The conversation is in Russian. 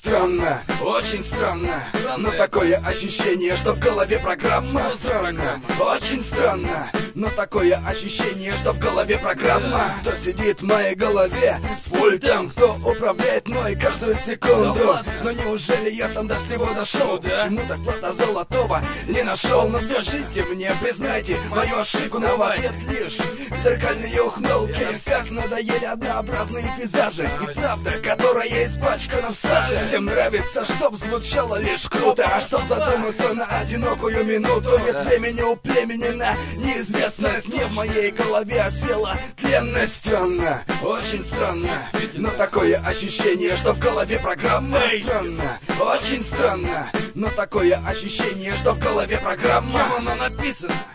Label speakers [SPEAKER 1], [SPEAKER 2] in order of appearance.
[SPEAKER 1] очень странно, но такое ощущение, что в голове программа. Странно, очень странно, но такое ощущение, что в голове программа. Кто сидит в моей голове с пультом, кто управляет мной каждую секунду. Но неужели я сам до всего дошел? Почему так плата золотого не нашел? Но скажите мне, признайте мою ошибку, но в ответ лишь зеркальные ухмылки. Как надоели однообразные пейзажи и правда, которая испачкана в саже. Всем нравится, чтоб звучало лишь круто, а чтоб задуматься на одинокую минуту. Нет времени у племени на неизвестность. Не в моей голове осела тленность. Странно, очень странно, но такое ощущение, что в голове программа. Странно, очень странно, но такое ощущение, что в голове программа. Кем оно написано?